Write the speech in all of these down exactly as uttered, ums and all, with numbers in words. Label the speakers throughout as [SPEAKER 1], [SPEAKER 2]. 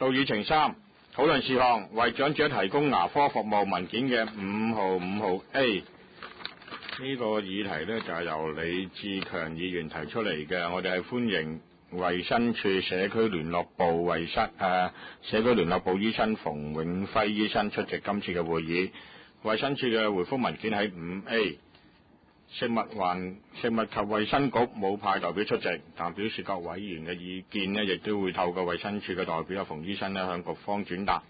[SPEAKER 1] 到議程三，討論事項，為長者提供牙科服務文件嘅五號五號 A 呢個議題呢，就係由李志強議員提出嚟嘅，我哋係歡迎衛生署社區聯絡部衛生誒社區聯絡部醫生馮永輝醫生出席今次嘅會議。衛生署嘅回覆文件喺五 A。食物環食物及衛生局冇派代表出席，但表示各委員嘅意見呢，亦都會透過衛生署嘅代表阿馮醫生呢向局方轉達。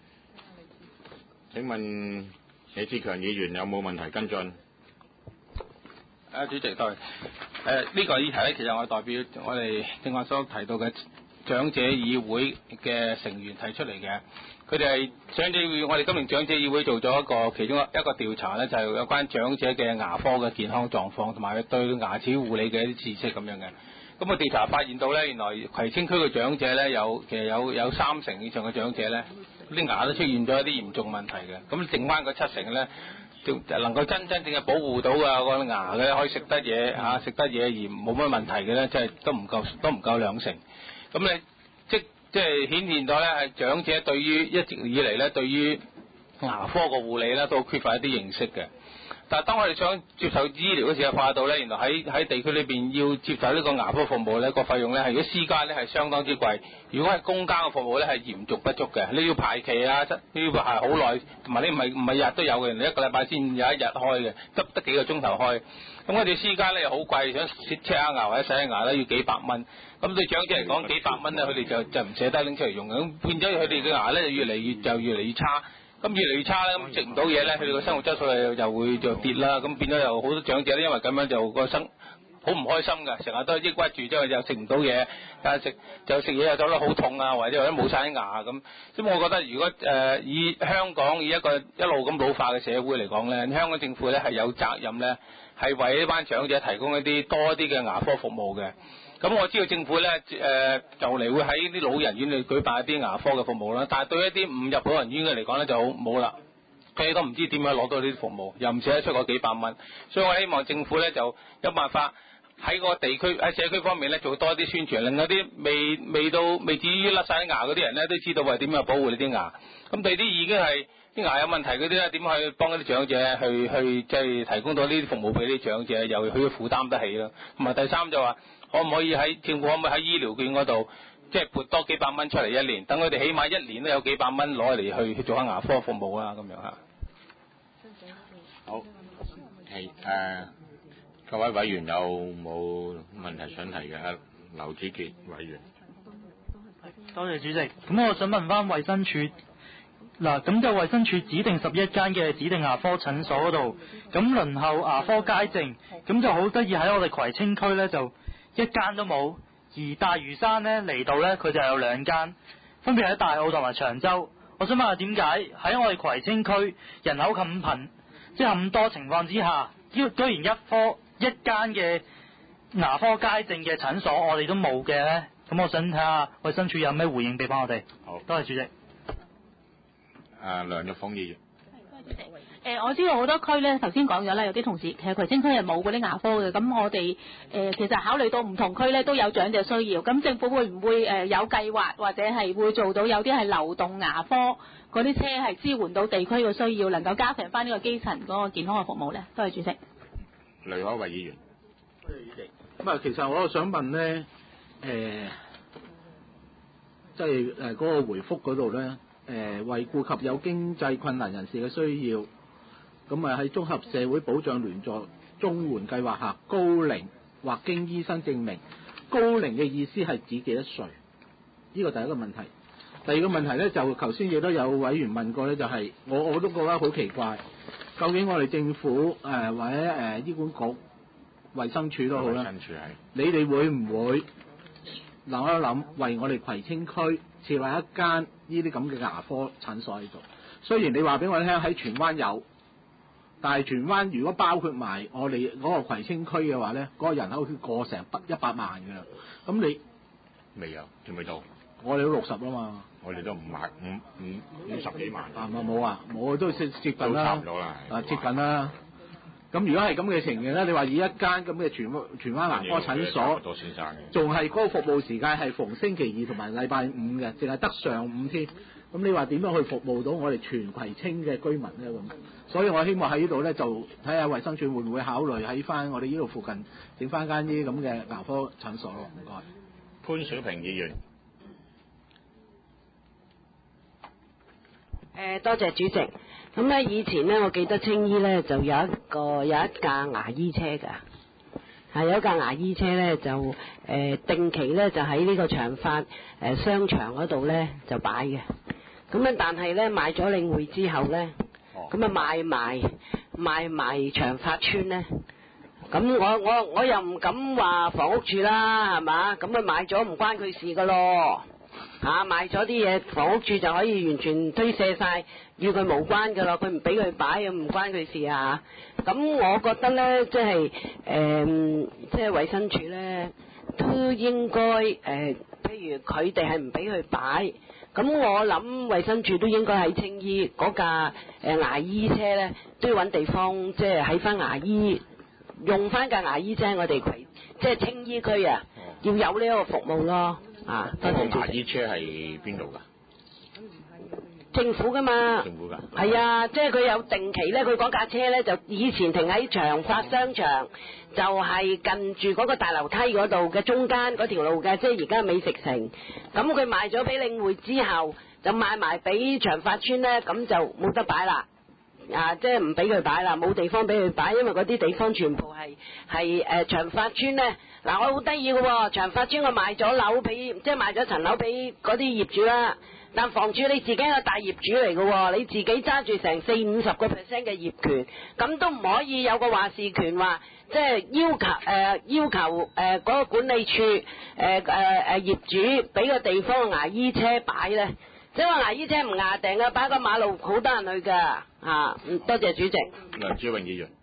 [SPEAKER 1] 請問李志強議員有冇問題跟進？
[SPEAKER 2] 啊，主席，對，誒、呃、呢、這個議題咧，其實我代表我哋正話所提到嘅長者議會嘅成員提出嚟嘅。佢哋係長者議會，我哋今年長者議會做咗一個其中一個調查咧，就係、是、有關長者嘅牙科嘅健康狀況同埋對牙齒護理嘅一啲知識咁樣嘅。咁個調查發現到咧，原來葵青區嘅長者咧有其實有有三成以上嘅長者咧，啲牙都出現咗一啲嚴重問題嘅。咁剩翻嗰七成咧，就能夠真真正正保護到啊個牙嘅可以食得嘢嚇食得嘢而冇乜問題嘅咧，即係都唔夠都唔夠兩成。咁你即即係顯現到咧，係長者對於一直以嚟咧，對於牙科個護理咧都缺乏一啲認識嘅。但係當我哋想接受醫療嘅時候，發覺到咧，原來喺喺地區裏邊要接受呢個牙科服務咧，個費用咧係如果私家咧係相當之貴，如果係公家嘅服務咧係嚴重不足嘅。你要排期啊，你要排好耐，同埋你唔係唔係日日都有嘅，人哋一個禮拜先有一日開嘅，得得幾個鐘頭開。咁我哋私家咧又好貴，想切下牙或者洗下牙咧要幾百蚊。咁對長者嚟講幾百蚊咧，佢哋就就唔捨得拎出嚟用嘅，咁變咗佢哋嘅牙咧就越嚟越就越嚟越差。咁越嚟越差咧，咁食唔到嘢咧，佢哋個生活質素又又會就跌啦。咁變咗有好多長者咧，因為咁樣就個生好唔開心㗎，成日都抑鬱住，之後又食唔到嘢，但係食就食嘢又走得好痛啊，或者或者冇晒啲牙咁。咁我覺得如果誒、呃、以香港以一個一路咁老化嘅社會嚟講咧，香港政府咧係有責任咧，係為呢班長者提供一啲多啲嘅牙科服務嘅。咁我知道政府咧誒、呃、就嚟會喺啲老人院裏舉辦一啲牙科嘅服務啦，但係對一啲唔入老人院嘅嚟講咧就好冇啦，佢哋都唔知點樣攞到呢啲服務，又唔捨得出嗰幾百蚊，所以我希望政府咧就有辦法喺個地區喺社區方面咧做多啲宣傳，令嗰啲未未到未至於甩晒啲牙嗰啲人咧都知道為點樣保護呢啲牙。咁對啲已經係啲牙有問題嗰啲咧，點去幫嗰啲長者去去即係提供到呢啲服務俾啲長者，又佢負擔得起咯。同埋第三就話，可唔可以喺政府可唔可以喺醫療券嗰度，即係撥多幾百蚊出嚟一年，等佢哋起碼一年都有幾百蚊攞嚟去去做下牙科服務啊咁樣嚇。
[SPEAKER 1] 好，係誒、呃，各位委員有冇問題想提嘅？劉子傑委員。
[SPEAKER 3] 多謝主席。咁我想問翻衛生署。嗱，咁就衛生署指定十一間嘅指定牙科診所嗰度，咁輪候牙科街症，咁就好得意喺我哋葵青區呢，就一間都冇，而大嶼山呢，嚟到呢，佢就有兩間，分別喺大澳同埋長洲。我想問下點解喺我哋葵青區人口咁貧，即係咁多情況之下，居然一科一間嘅牙科街症嘅診所我哋都冇嘅呢？咁我想睇下衛生署有咩回應俾翻我哋。
[SPEAKER 1] 好，
[SPEAKER 3] 多謝主席。
[SPEAKER 1] 啊，梁玉鳳議員。
[SPEAKER 4] 誒、呃，我知道好多區咧，頭先講咗啦，有啲同事其實葵青區係冇嗰啲牙科嘅，咁我哋誒、呃、其實考慮到唔同區咧都有長者需要，咁政府會唔會誒、呃、有計劃或者係會做到有啲係流動牙科嗰啲車係支援到地區嘅需要，能夠加強翻呢個基層嗰個健康嘅服務咧？多謝主席。
[SPEAKER 1] 雷海偉議員。
[SPEAKER 5] 多謝主席。咁啊，其實我想問咧，誒、呃，即係誒嗰個回覆嗰度咧。誒、呃、為顧及有經濟困難人士嘅需要，咁啊喺綜合社會保障聯助綜援計劃下，高齡或經醫生證明，高齡嘅意思係指幾多歲？呢個第一個問題。第二個問題咧，就頭先亦都有委員問過咧，就係、是、我我都覺得好奇怪，究竟我哋政府誒、呃、或者誒、呃、醫管局、衛生署都好啦，你哋會唔會諗一諗為我哋葵青區設立一間呢啲咁嘅牙科診所喺度？雖然你話俾我聽喺荃灣有，但係荃灣如果包括埋我哋嗰個葵青區嘅話咧，嗰、那個人口會過成一百萬㗎啦。咁你
[SPEAKER 1] 未有，仲未到。
[SPEAKER 5] 我哋都六十啦嘛。
[SPEAKER 1] 我哋都五萬五五五十幾萬。
[SPEAKER 5] 啊冇啊，冇都接接近啦。
[SPEAKER 1] 都差唔多啦。
[SPEAKER 5] 啊接近啦。 咁如果係咁嘅情形咧，你話以一間咁嘅荃荃灣牙科診所，仲係嗰個服務時間係逢星期二同埋禮拜五嘅，淨係得上午添。咁你話點樣去服務到我哋全葵青嘅居民咧？咁，所以我希望喺呢度咧就睇下衛生署會唔會考慮喺翻我哋呢度附近整翻間呢啲咁嘅牙科診所咯。唔該。
[SPEAKER 1] 潘小平議員。
[SPEAKER 6] 誒，多謝主席。咁咧，以前咧，我記得青衣咧就有一個有一架牙醫車㗎，係有一架牙醫車咧就誒、呃、定期咧就喺呢個長發誒、呃、商場嗰度咧就擺嘅。咁咧，但係咧買咗領匯之後咧，咁啊賣埋賣埋長發村咧，咁我我我又唔敢話房屋處啦，係嘛？咁啊買咗唔關佢事噶咯。嚇賣咗啲嘢，房屋處就可以完全推卸晒，與佢無關㗎咯。佢唔俾佢擺，唔關佢事啊。咁我覺得咧，即係誒，即係衛生署咧，都應該誒、呃，譬如佢哋係唔俾佢擺，咁我諗衛生署都應該喺青衣嗰架誒牙醫車咧，都要揾地方，即係喺翻牙醫用翻架牙醫車，我哋葵即係青衣區啊，要有呢一個服務咯。啊，多謝主席。牙醫車係邊度㗎？政府㗎嘛。政府㗎。係啊，即係佢有定期咧，佢嗰架車咧就以前停喺長發商場，就係、是、近住嗰個大樓梯嗰度嘅中間嗰條路嘅，即係而家美食城。咁佢賣咗俾領匯之後，就賣埋俾長發村咧，咁就冇得擺啦。啊，即係唔俾佢擺啦，冇地方俾佢擺，因為嗰啲地方全部係係誒長發村咧。嗱、啊，我好得意嘅喎，長發村我賣咗樓俾，即係賣咗層樓俾嗰啲業主啦。但房署你自己係大業主嚟嘅喎，你自己揸住成四五十個 percent 嘅業權，咁都唔可以有個話事權話，即係要求誒、呃、要求誒嗰、呃嗰個管理處誒誒誒業主俾個地方牙醫車擺咧。即係話牙醫車唔牙定啊，擺個馬路好多人去㗎嚇。嗯，多謝主席。
[SPEAKER 1] 梁志榮議員，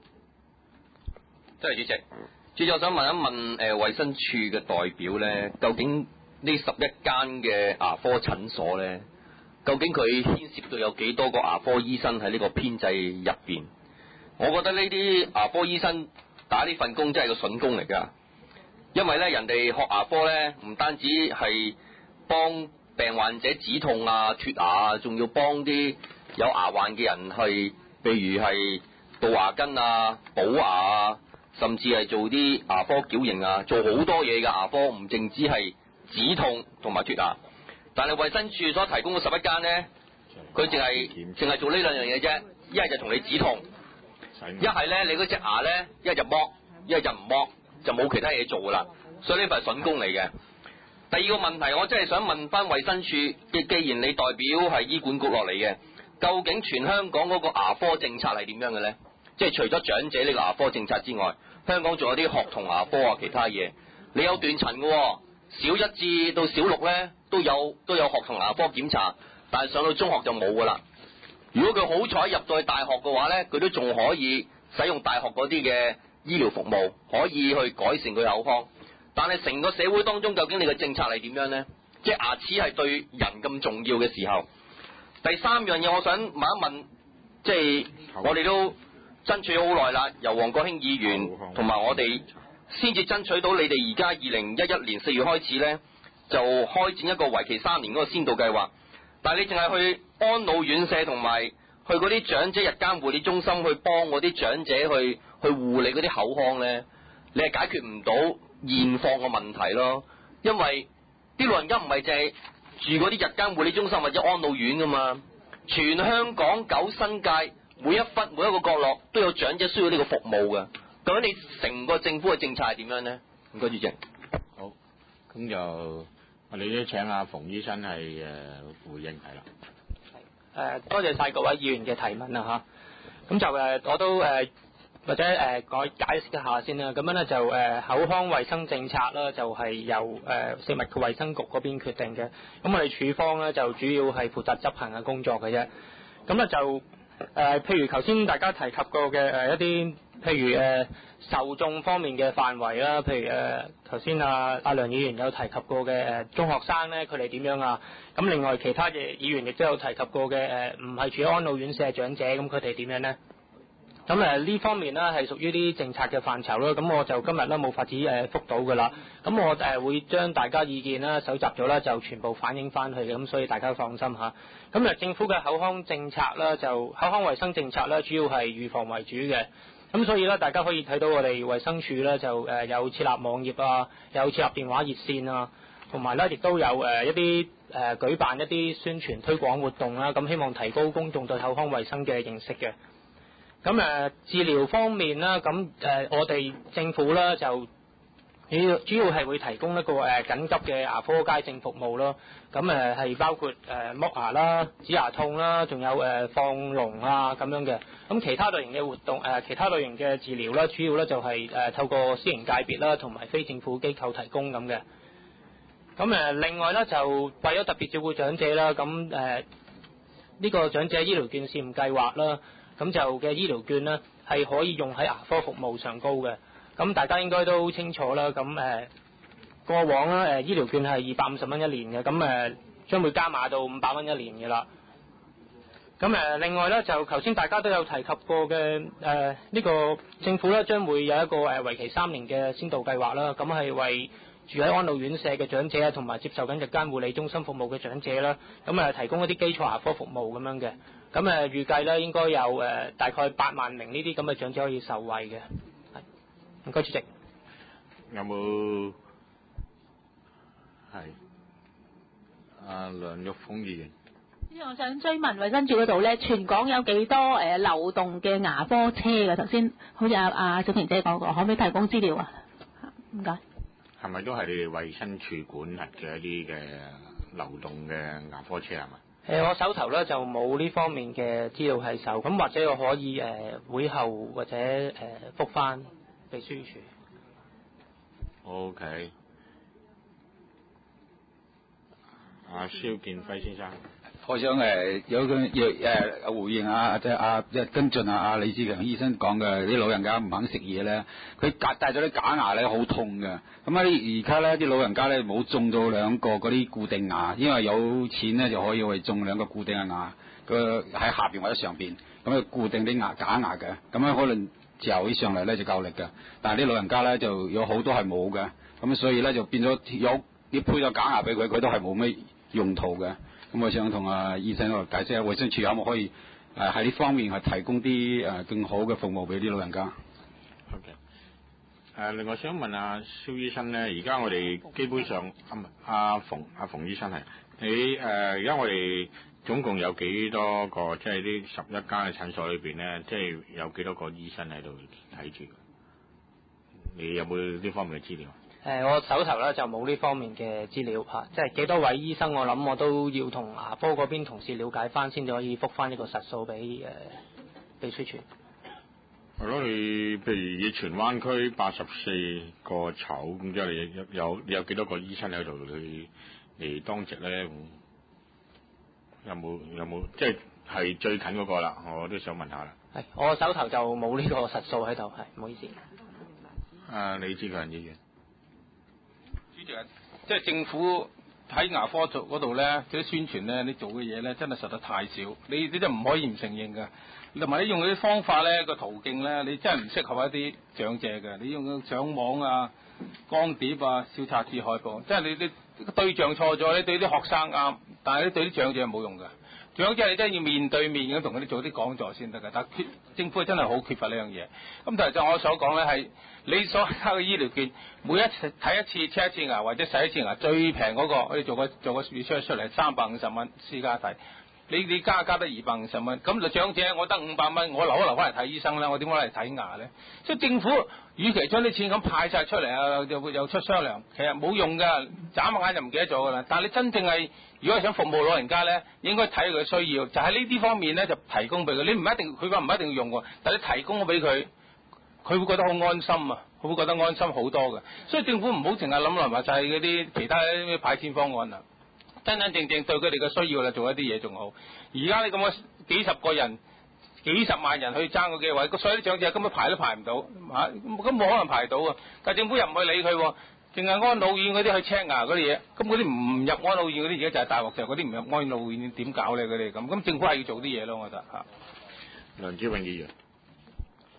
[SPEAKER 7] 多謝主席。主席，我想問一問誒衛生署嘅代表咧，究竟呢十一間嘅牙科診所咧，究竟佢牽涉到有幾多個牙科醫生喺呢個編制入邊？我覺得呢啲牙科醫生打呢份工真係個筍工嚟㗎，因為咧人哋學牙科咧，唔單止係幫病患者止痛啊、脫牙啊，仲要幫啲有牙患嘅人去，譬如係杜牙根啊、補牙啊，甚至係做啲牙科矯形啊，做好多嘢嘅牙科，唔淨止係止痛同埋脫牙。但係衛生署所提供嘅十一間咧，佢淨係淨係做呢兩樣嘢啫，一係就同你止痛，一係咧你嗰隻牙咧，一係就剝，一係就唔剝，就冇其他嘢做噶啦。所以呢份係筍工嚟嘅。第二個問題，我真係想問翻衛生署，既既然你代表係醫管局落嚟嘅，究竟全香港嗰個牙科政策係點樣嘅咧？即係除咗長者呢個牙科政策之外，香港仲有啲學童牙科啊，其他嘢，你有斷層嘅喎，小一至到小六咧都有都有學童牙科檢查，但係上到中學就冇噶啦。如果佢好彩入到去大學嘅話咧，佢都仲可以使用大學嗰啲嘅醫療服務，可以去改善佢口腔。但係成個社會當中，究竟你嘅政策係點樣咧？即係牙齒係對人咁重要嘅時候。第三樣嘢，我想問一問，即係我哋都爭取好耐啦，由王國興議員同埋我哋先至爭取到你哋而家二零一一年四月開始咧，就開展一個為期三年嗰個先導計劃。但係你淨係去安老院舍同埋去嗰啲長者日間護理中心去幫嗰啲長者去去護理嗰啲口腔咧，你係解決唔到現況嘅問題咯。因為啲老人家唔係淨係住嗰啲日間護理中心或者安老院噶嘛，全香港九新界每一忽每一個角落都有長者需要呢個服務嘅。究竟你成個政府嘅政策係點樣咧？唔該主席。
[SPEAKER 1] 好，咁就我哋都請阿馮醫生係誒回應係啦。
[SPEAKER 8] 誒、呃，多謝晒各位議員嘅提問啊嚇。咁就誒、呃，我都誒、呃、或者誒我、呃、解釋一下先啦。咁樣咧就誒、呃、口腔衛生政策啦，就係、是、由誒、呃、食物及衛生局嗰邊決定嘅。咁我哋處方咧就主要係負責執行嘅工作嘅啫。咁咧就誒、呃，譬如頭先大家提及過嘅誒、呃、一啲。譬如誒、呃、受眾方面嘅範圍啦，譬如誒頭先阿阿梁議員有提及過嘅誒、呃、中學生咧，佢哋點樣啊？咁另外其他嘅議員亦都有提及過嘅誒，唔係住喺安老院舍嘅長者，咁佢哋點樣咧？咁咁誒呢方面咧係屬於啲政策嘅範疇啦，咁我就今日咧冇法子誒覆到㗎啦。咁我誒會將大家意見啦搜集咗啦，就全部反映翻去嘅，咁所以大家放心嚇。咁誒政府嘅口腔政策啦，就口腔衞生政策咧，主要係預防為主嘅。咁所以咧，大家可以睇到我哋衛生署咧就誒有設立網頁啊，有設立電話熱線啊，同埋咧亦都有誒一啲誒舉辦一啲宣傳推廣活動啦，咁希望提高公眾對口腔衞生嘅認識嘅。咁誒治療方面啦，咁誒我哋政府咧就主要主要係會提供一個誒緊急嘅牙科街症服務咯。咁誒係包括誒剝牙啦、止牙痛啦，仲有誒放膿啊咁樣嘅。咁其他類型嘅活動誒，其他類型嘅治療啦，主要咧就係誒透過私營界別啦，同埋非政府機構提供咁嘅。咁誒另外咧就為咗特別照顧長者啦，咁誒呢個長者醫療券試驗計劃啦。咁就嘅醫療券呢，係可以用喺牙科服務上高嘅，咁大家應該都清楚啦。咁誒、呃、過往咧誒醫療券係二百五十蚊一年嘅，咁誒將會加碼到五百蚊一年嘅啦。咁誒另外咧就頭先大家都有提及過嘅誒呢個政府咧將會有一個誒為期三年嘅先導計劃啦，咁係為住喺安老院舍嘅長者啊，同埋接受緊日間護理中心服務嘅長者啦，咁誒提供一啲基礎牙科服務咁樣嘅。咁誒預計咧應該有誒大概八萬名呢啲咁嘅長者可以受惠嘅。係，唔該主席。
[SPEAKER 1] 有冇係阿梁玉鳳議員？
[SPEAKER 4] 我想追問衛生署嗰度咧，全港有幾多誒、呃、流動嘅牙科車嘅？頭先好似阿阿小婷姐講過，可唔可以提供資料啊？唔該。
[SPEAKER 1] 係咪都係你哋衛生署管轄嘅一啲嘅流動嘅牙科車係嘛？
[SPEAKER 8] 誒、呃，我手頭咧就冇呢方面嘅資料係手，咁或者我可以誒、呃、會後或者誒覆返秘書處。
[SPEAKER 1] OK。阿蕭建輝先生。
[SPEAKER 9] 我想誒有個要誒回應啊，即係啊即係跟進啊，阿李志強醫生講嘅啲老人家唔肯食嘢咧，佢夾帶咗啲假牙咧，好痛嘅。咁啊而家咧啲老人家咧冇種到兩個嗰啲固定牙，因為有錢咧就可以為種兩個固定嘅牙，個喺下邊或者上邊，咁啊固定啲牙假牙嘅，咁樣可能嚼起上嚟咧就夠力嘅。但係啲老人家咧就有好多係冇嘅，咁所以咧就變咗有你配咗假牙俾佢，佢都係冇咩用途嘅。咁我想同阿醫生度解釋下，衛生署有冇可以誒喺呢方面係提供啲誒更好嘅服務俾啲老人家
[SPEAKER 1] ？OK。誒，另外想問阿蕭醫生咧，而家我哋基本上阿阿馮阿馮醫生係你誒，而家我哋總共有幾多個，即係呢十一間嘅診所裏邊咧，即係有幾多個醫生喺度睇住？你有冇呢方面嘅資料？
[SPEAKER 8] 誒、呃，我手頭咧就冇呢方面嘅資料嚇、啊，即係幾多位醫生，我諗我都要同牙科嗰邊同事了解翻，先至可以覆翻呢個實數俾誒秘書處。
[SPEAKER 1] 係咯，你譬如以荃灣區八十四個籌，咁即係你有有你有幾多個醫生喺度去嚟當值咧？有冇有冇即係係最近嗰個啦？我都想問下啦。
[SPEAKER 8] 係，我手頭就冇呢個實數喺度，係唔好意思。
[SPEAKER 1] 啊，李志強議員。
[SPEAKER 9] 即係政府喺牙科做嗰度咧，嗰啲宣傳咧，你做嘅嘢咧，真係實在太少。你你真唔可以唔承認㗎。同埋你用嗰啲方法咧，個途徑咧，你真係唔適合一啲長者嘅。你用上網啊、光碟啊、小冊子海報，即係你你對象錯咗，你對啲學生啱，但係你對啲長者係冇用㗎。長者你真係要面對面咁同佢哋做啲講座先得㗎。但係缺政府真係好缺乏呢樣嘢。咁但係就我所講咧係。你所交嘅醫療券，每一次睇一次、切一次牙或者洗一次牙，最平嗰個，我哋做個做個 research 出嚟，三百五十蚊私家睇。你你加加得二百五十蚊，咁就長者我得五百蚊，我留一留翻嚟睇醫生啦，我點解嚟睇牙咧？即係政府，與其將啲錢咁派晒出嚟啊，又又出雙糧，其實冇用㗎，眨下眼就唔記得咗㗎啦。但係你真正係，如果係想服務老人家咧，應該睇佢嘅需要，就喺呢啲方面咧就提供俾佢。你唔一定，佢話唔一定要用喎，但係你提供咗俾佢。佢會覺得好安心啊，佢會覺得安心好多嘅，所以政府唔好淨係諗嚟話就係嗰啲其他咩派錢方案啊，真真正正對佢哋嘅需要啦，做一啲嘢仲好。而家你咁嘅幾十個人、幾十萬人去爭嗰幾位，所有啲長者根本排都排唔到嚇，咁冇可能排到啊！但係政府又唔去理佢，淨係安老院嗰啲去 check 牙嗰啲嘢，咁嗰啲唔入安老院嗰啲而家就係大鑊，就嗰啲唔入安老院點搞咧？佢哋咁，咁政府係要做啲嘢咯，我覺得嚇。
[SPEAKER 1] 梁志榮議員。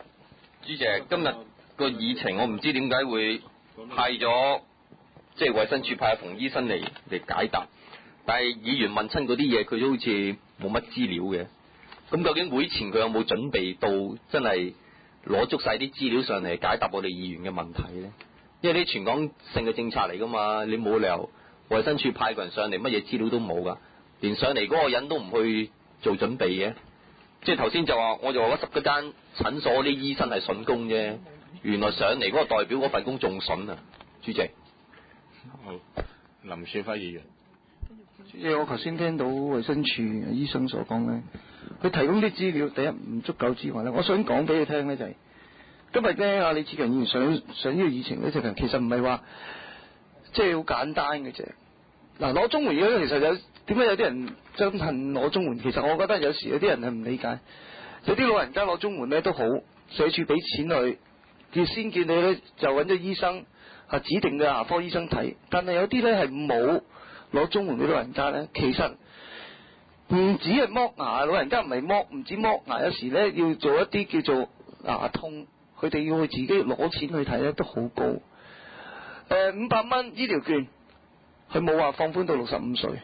[SPEAKER 7] 主席，今日個議程我唔知點解會派咗即係衛生署派阿馮醫生嚟嚟解答，但係議員問親嗰啲嘢，佢都好似冇乜資料嘅。咁究竟會前佢有冇準備到真係攞足晒啲資料上嚟解答我哋議員嘅問題咧？因為啲全港性嘅政策嚟噶嘛，你冇理由衛生署派個人上嚟乜嘢資料都冇噶，連上嚟嗰個人都唔去做準備嘅。即係頭先就話，我就話嗰十嗰間診所啲醫生係筍工啫，原來上嚟嗰個代表嗰份工仲筍啊！主席，
[SPEAKER 1] 好，林少輝議員。
[SPEAKER 10] 主席，我頭先聽到衛生署醫生所講咧，佢提供啲資料，第一唔足夠之外咧，我想講俾你聽咧就係、是，今日咧阿李志強議員上上呢個議程咧，就其實唔係話即係好簡單嘅啫。嗱，攞綜援咧，其實有點解有啲人憎恨攞綜援？其實我覺得有時有啲人係唔理解，有啲老人家攞綜援咧都好，社署俾錢去，叫先見你咧就揾咗醫生係指定嘅牙科醫生睇，但係有啲咧係冇攞綜援嘅老人家咧，其實唔止係剝牙，老人家唔係剝，唔止剝牙，有時咧要做一啲叫做牙痛，佢哋要去自己攞錢去睇咧都好高。誒、呃，五百蚊醫療券。佢冇話放寬到六十五歲、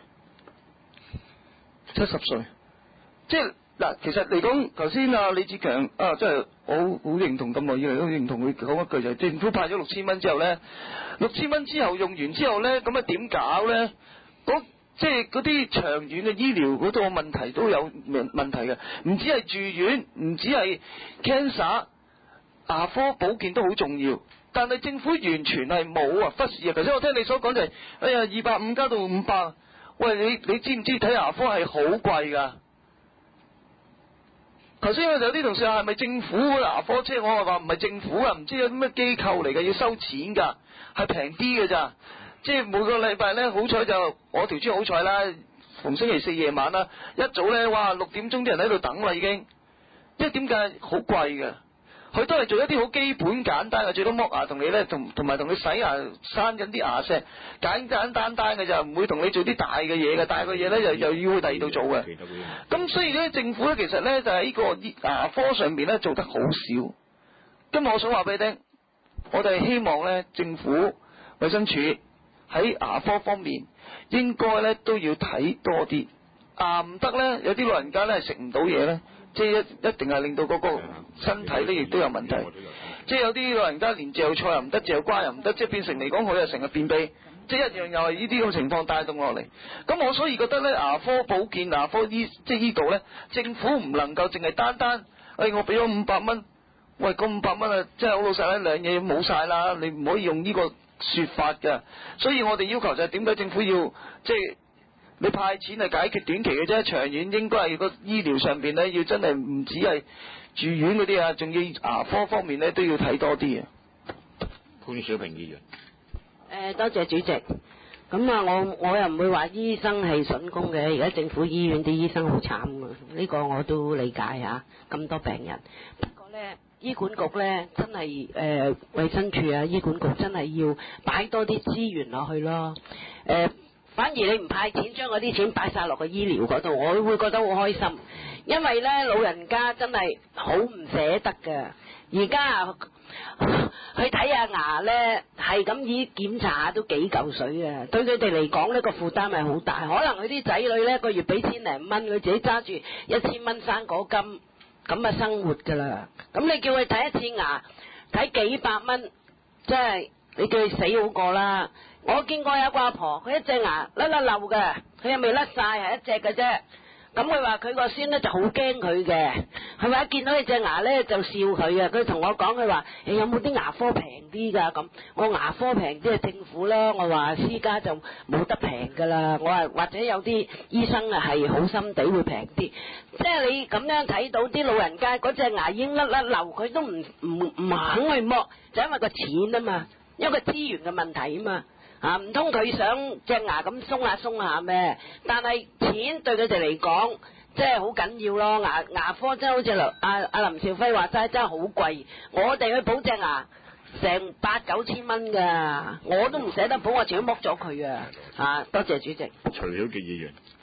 [SPEAKER 10] 七十歲，即係嗱，其實嚟講，頭先啊李志強啊，真係我好好認同咁耐以嚟都認同佢講一句就係、是、政府派咗六千蚊之後咧，六千蚊之後用完之後咧，咁啊點搞咧？嗰即係嗰啲長遠嘅醫療嗰度問題都有問問題嘅，唔止係住院，唔止係 cancer， 牙科保健都好重要。但係政府完全係冇啊，忽視啊！頭先我聽你所講就係、是，哎呀，二百五加到五百，喂，你你知唔知睇牙科係好貴噶？頭先有啲同事話係咪政府嘅牙科車？我係話唔係政府啊，唔知有啲咩機構嚟嘅要收錢噶，係平啲嘅咋？即係每個禮拜咧，好彩就我條村好彩啦，逢星期四夜晚啦，一早咧，哇六點鐘啲人喺度等啦已經，因為點解好貴嘅？佢都係做一啲好基本簡單嘅，最多剝牙同你咧，同同埋同你洗牙、生緊啲牙石，簡簡單單嘅就唔會同你做啲大嘅嘢嘅，大嘅嘢咧又又要去第二度做嘅。咁所以咧，政府咧其實咧就係呢個牙科上邊咧做得好少。今日我想話俾你聽，我哋希望咧政府衛生署喺牙科方面應該咧都要睇多啲。牙唔得咧，有啲老人家咧食唔到嘢咧。即係一一定係令到嗰個身體咧，亦都有問題。即係有啲老人家連嚼菜又唔得，嚼瓜又唔得，即係變成嚟講佢又成日便秘，即係一樣又係呢啲咁嘅情況帶動落嚟。咁我所以覺得咧，牙科保健、牙科醫即係呢度咧，政府唔能夠淨係單單，哎我俾咗五百蚊，喂嗰五百蚊啊，即係好老實咧，兩嘢冇晒啦，你唔可以用呢個說法㗎。所以我哋要求就係點解政府要即係？你派錢係解決短期嘅啫，長遠應該係個醫療上邊咧，要真係唔止係住院嗰啲啊，仲要牙科方面咧都要睇多啲啊。
[SPEAKER 1] 潘小平議員。
[SPEAKER 6] 誒，多謝主席。咁啊，我我又唔會話醫生係筍工嘅，而家政府醫院啲醫生好慘啊，呢個我都理解嚇，咁多病人。不過咧，醫管局咧真係誒衛生署啊，醫管局真係要擺多啲資源落去咯，誒、呃。反而你唔派錢，將嗰啲錢擺晒落個醫療嗰度，我會覺得好開心。因為咧，老人家真係好唔捨得㗎。而家啊，去睇下牙咧，係咁以檢查下都幾嚿水啊！對佢哋嚟講呢個負擔係好大。可能佢啲仔女咧個月俾千零蚊，佢自己揸住一千蚊生果金，咁啊生活㗎啦。咁你叫佢睇一次牙，睇幾百蚊，即係你叫佢死好過啦。我見過有個阿婆，佢一隻牙甩甩漏嘅，佢又未甩晒，係一隻嘅啫。咁佢話佢個孫咧就好驚佢嘅，係咪一見到佢隻牙咧就笑佢啊？佢同我講，佢話誒有冇啲牙科平啲㗎？咁我牙科平啲係政府啦，我話私家就冇得平㗎啦。我話或者有啲醫生啊係好心地會平啲，即係你咁樣睇到啲老人家嗰隻牙已經甩甩漏，佢都唔唔唔肯去剝，就因為個錢啊嘛，因為個資源嘅問題啊嘛。啊，唔通佢想隻牙咁鬆下鬆下咩？但係錢對佢哋嚟講，即係好緊要咯。牙牙科真係好似阿阿林兆輝話齋，真係好貴。我哋去補隻牙，成八九千蚊㗎，我都唔捨得補，我自己剝咗佢啊！啊，多謝主席。
[SPEAKER 1] 徐小傑議員。
[SPEAKER 9] 主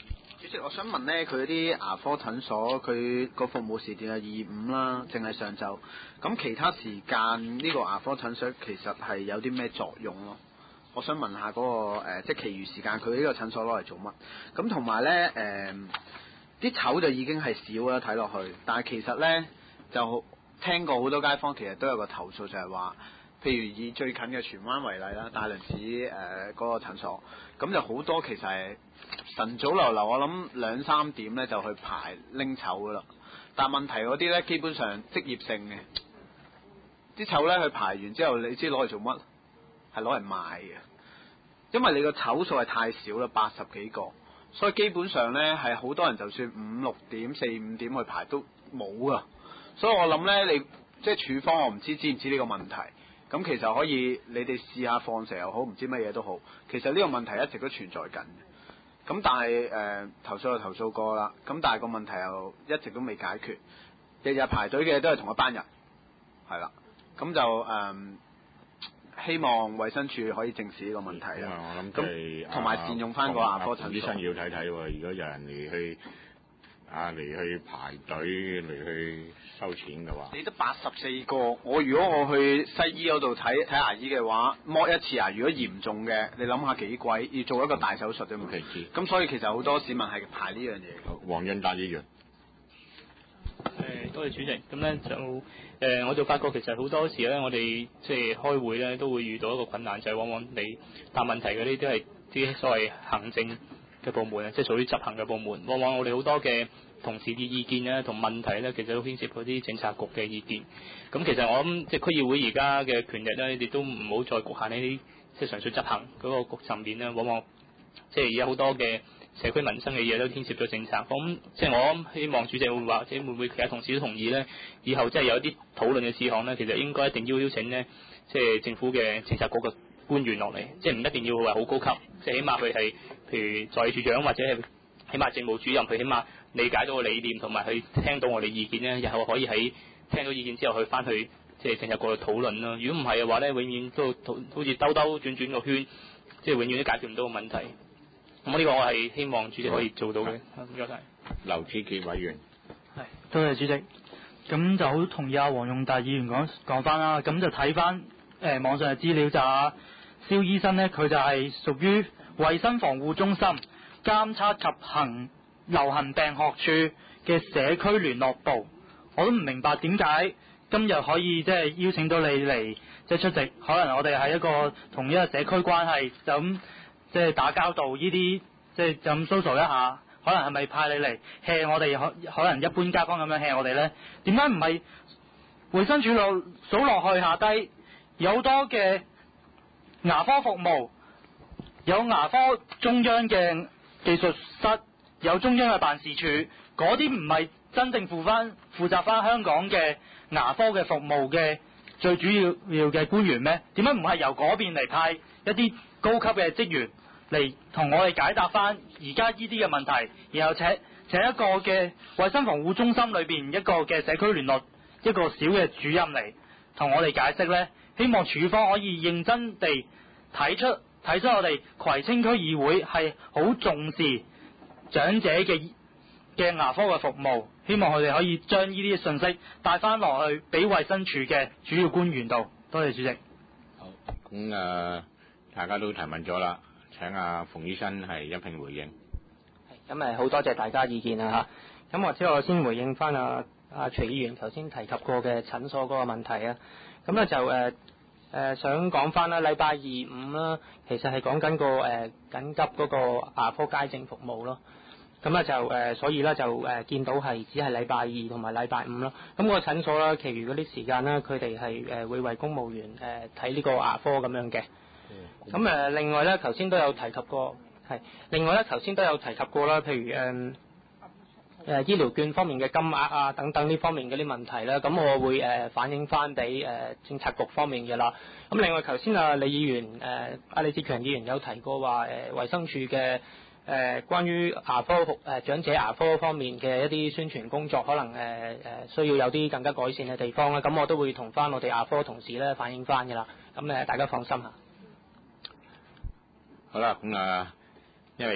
[SPEAKER 5] 主席，我想問咧，佢啲牙科診所佢個服務時段係二五啦，淨係上晝。咁其他時間呢個牙科診所其實係有啲咩作用咯？我想問下嗰、個、呃、即係其餘時間佢呢個診所攞嚟做乜？咁同埋咧誒，啲籌就已經係少啦，睇落去。但係其實咧就聽過好多街坊其實都有個投訴，就係話，譬如以最近嘅荃灣為例啦，大良市誒嗰個診所，咁就好多其實係晨早流流，我諗兩三點咧就去排拎籌噶啦。但問題嗰啲咧基本上職業性嘅，啲籌咧佢排完之後，你知攞嚟做乜？係攞嚟賣嘅，因為你個籌數係太少啦，八十幾個，所以基本上咧係好多人就算五六點、四五點去排都冇噶。所以我諗咧，你即係處方，我唔知知唔知呢個問題。咁其實可以你哋試下放蛇又好，唔知乜嘢都好。其實呢個問題一直都存在緊。咁但係誒、呃、投訴就投訴過啦。咁但係個問題又一直都未解決。日日排隊嘅都係同一班人，係啦。咁就誒。呃希望衛生署可以正視呢個問題啦。
[SPEAKER 1] 我諗咁
[SPEAKER 5] 同埋善用翻個牙科診所。
[SPEAKER 1] 醫生要睇睇喎，如果有人嚟去啊嚟去排隊嚟去收錢嘅話，
[SPEAKER 5] 你得八十四個，我如果我去西醫嗰度睇睇牙醫嘅話，剝一次牙，如果嚴重嘅，你諗下幾貴，要做一個大手術啫嘛。咁所以其實好多市民係排呢樣嘢。
[SPEAKER 1] 黃潤達議員。
[SPEAKER 8] 誒，多謝主席。咁咧就誒、呃，我就發覺其實好多時咧，我哋即係開會咧，都會遇到一個困難，就係、是、往往你答問題嗰啲都係啲所謂行政嘅部門啊，即係屬於執行嘅部門。往往我哋好多嘅同事嘅意見咧，同問題咧，其實都牽涉嗰啲政策局嘅意見。咁其實我諗，即係區議會而家嘅權力咧，你哋都唔好再局限呢啲即係純粹執行嗰個局層面咧。往往即係而家好多嘅社區民生嘅嘢都牽涉咗政策，咁即係我希望主席會話，或者會唔會其他同事都同意咧？以後即係有一啲討論嘅事項咧，其實應該一定要邀請咧，即係政府嘅政策局嘅官員落嚟，即係唔一定要話好高級，即係起碼佢係譬如助理處長或者係起碼政務主任，佢起碼理解到個理念同埋去聽到我哋意見咧，日後可以喺聽到意見之後去翻去即係政策局去討論咯。如果唔係嘅話咧，永遠都好似兜兜轉轉個圈，即係永遠都解決唔到個問題。咁呢個我係希望主席可以做到嘅，唔該晒。
[SPEAKER 1] 劉志傑委員。
[SPEAKER 3] 係，多謝主席。咁就好同意阿黃潤達議員講講翻啦。咁就睇翻誒網上嘅資料就阿蕭醫生咧，佢就係屬於衛生防護中心監測及行流行病學處嘅社區聯絡部。我都唔明白點解今日可以即係邀請到你嚟即係出席，可能我哋係一個同一個社區關係就咁。即係打交道呢啲，即係就咁 social 一下，可能係咪派你嚟 hea 我哋？可可能一般街坊咁樣 hea 我哋咧？點解唔係衛生署路數落去下低有好多嘅牙科服務，有牙科中央嘅技術室，有中央嘅辦事處，嗰啲唔係真正負翻負責翻香港嘅牙科嘅服務嘅最主要要嘅官員咩？點解唔係由嗰邊嚟派一啲高級嘅職員嚟同我哋解答翻而家呢啲嘅問題，然後請請一個嘅衛生防護中心裏邊一個嘅社區聯絡一個小嘅主任嚟同我哋解釋呢？希望署方可以認真地睇出睇出我哋葵青區議會係好重視長者嘅嘅牙科嘅服務，希望佢哋可以將呢啲信息帶翻落去俾衛生署嘅主要官員度。多謝主席。
[SPEAKER 1] 好，咁誒、呃、大家都提問咗啦，請阿馮醫生係一併回應。
[SPEAKER 8] 咁誒好多謝大家意見啊嚇。咁或者我先回應翻阿阿徐議員頭先提及過嘅診所嗰個問題啊。咁咧就誒誒、呃呃、想講翻啦，禮拜二五啦，其實係講緊個誒、呃、緊急嗰個牙科街症服務咯。咁咧就誒、呃，所以咧就誒、呃、見到係只係禮拜二同埋禮拜五咯。咁、個診所啦，其餘嗰啲時間咧，佢哋係誒會為公務員誒睇呢個牙科咁樣嘅。咁誒、呃，另外咧，頭先都有提及過，係另外咧，頭先都有提及過啦，譬如誒誒、呃、醫療券方面嘅金額啊，等等呢方面嗰啲問題啦。咁我會誒、呃、反映翻俾誒政策局方面嘅啦。咁另外頭先啊李議員誒阿李志強議員有提過話誒衛生署嘅。誒、呃、關於牙科誒、呃、長者牙科方面嘅一啲宣傳工作，可能誒誒、呃、需要有啲更加改善嘅地方啦。咁我都會同翻我哋牙科同事咧反映翻嘅啦。咁誒大家放心嚇。
[SPEAKER 1] 好啦，咁啊，因為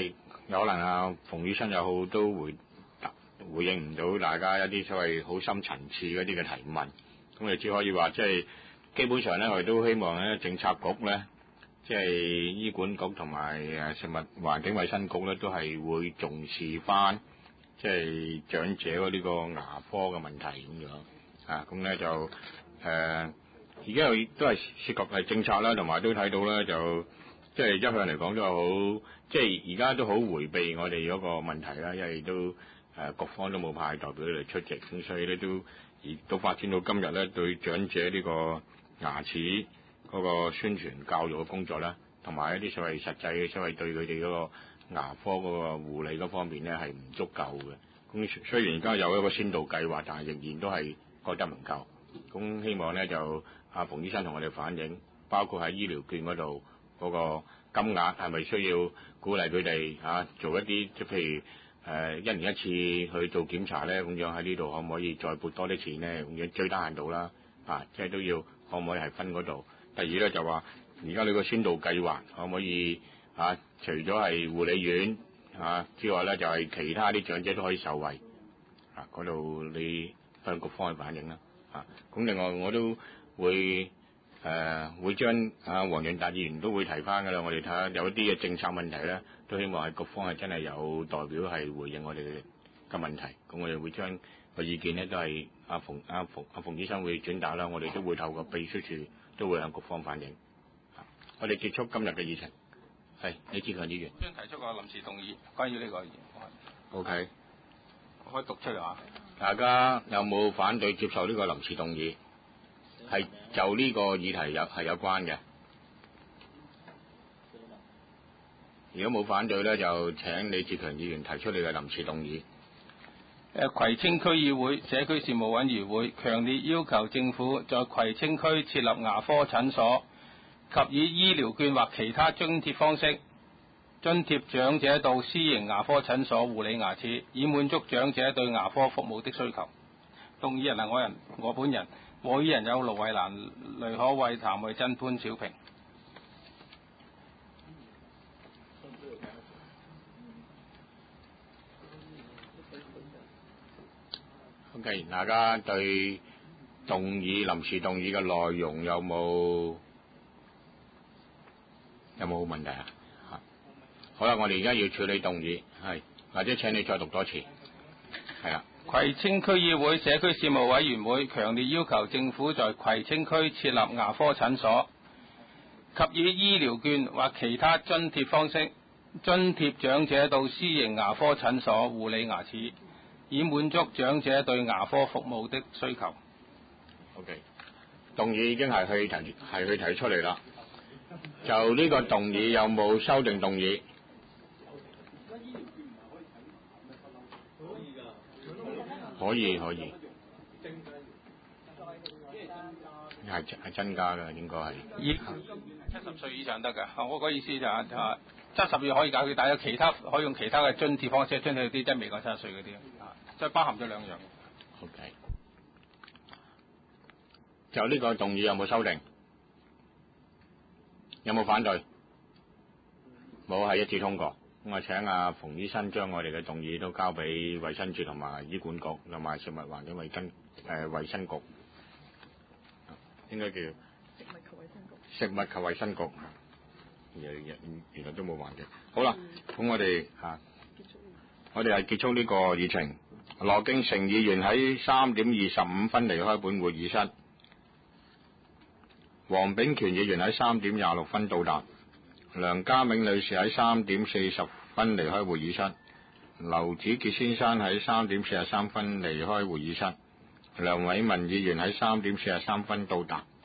[SPEAKER 1] 有可能啊，馮醫生又好都回回應唔到大家一啲所謂好深層次嗰啲嘅提問，咁我哋只可以話即係基本上咧，我哋都希望咧政策局咧，即係醫管局同埋誒食物環境衞生局咧，都係會重視翻即係長者嗰呢個牙科嘅問題咁樣啊，咁咧就誒而家又都係涉及係政策啦，同埋都睇到咧就即係一向嚟講都係好，即係而家都好迴避我哋嗰個問題啦，因為都。誒各方都冇派代表嚟出席，咁所以咧都而都發展到今日咧，對長者呢個牙齒嗰個宣傳教育嘅工作咧，同埋一啲所謂實際嘅所謂對佢哋嗰個牙科嗰個護理嗰方面咧係唔足夠嘅。咁雖然而家有一個先導計劃，但係仍然都係覺得唔夠。咁希望咧就阿馮醫生同我哋反映，包括喺醫療券嗰度嗰個金額係咪需要鼓勵佢哋啊做一啲即譬如。誒、呃、一年一次去做檢查咧，咁樣喺呢度可唔可以再撥多啲錢咧？咁樣最低限度啦，啊，即係都要可唔可以係分嗰度？第二咧就話，而家呢個先導計劃可唔可以啊？除咗係護理院啊之外咧，就係、是、其他啲長者都可以受惠啊！嗰度你向局方去反映啦，啊！咁另外我都會誒、呃、會將啊黃潤達議員都會提翻㗎啦，我哋睇下有一啲嘅政策問題咧。都希望係局方係真係有代表係回應我哋嘅問題，咁我哋會將個意見咧都係阿馮阿馮阿馮醫生會轉達啦，我哋都會透過秘書處都會向局方反映。我哋結束今日嘅議程，係李志強議員。
[SPEAKER 9] 先提出個臨時動議，關於呢個議案。
[SPEAKER 1] O K，
[SPEAKER 9] 我可以讀出嚟啊！
[SPEAKER 1] 大家有冇反對接受呢個臨時動議？係就呢個議題有係有關嘅。如果冇反對咧，就請李志強議員提出你嘅臨時動議。
[SPEAKER 9] 誒，葵青區議會社區事務委員會強烈要求政府在葵青區設立牙科診所，及以醫療券或其他津貼方式津貼長者到私營牙科診所護理牙齒，以滿足長者對牙科服務的需求。動議人係我人，我本人。和議人有盧慧蘭、雷可慧、譚慧珍、潘小平。
[SPEAKER 1] OK，大家對動議臨時動議嘅內容有冇有冇問題啊？好啦，我哋而家要處理動議，係或者請你再讀多次，係啦。
[SPEAKER 9] 葵青區議會社區事務委員會強烈要求政府在葵青區設立牙科診所，及以醫療券或其他津貼方式津貼長者到私營牙科診所護理牙齒，以滿足長者對牙科服務的需求。
[SPEAKER 1] OK， 動議已經係去提係去提出嚟啦。就呢個動議有冇修訂動議？可以可以，係係增加嘅，應該係。
[SPEAKER 9] 七十歲以上得㗎，我個意思就係啊，七十歲可以解決，但係有其他可以用其他嘅津貼方式津貼啲，即係未過七十歲嗰啲啊，即係包含咗兩樣。
[SPEAKER 1] OK， 就呢個動議有冇修訂？有冇反對？冇，係一致通過。咁啊，請阿馮醫生將我哋嘅動議都交俾衛生署同埋醫管局同埋食物環境衞生誒衞生局，應該叫食物及衛生局。原原原來都冇環境。好啦，咁我哋嚇、啊，我哋係結束呢個議程。羅敬成議員喺三點二十五分離開本會議室，黃炳權議員喺三點廿六分到達。梁家銘女士喺三點四十分離開會議室，劉子傑先生喺三點四十三分離開會議室，梁偉文議員喺三點四十三分到達。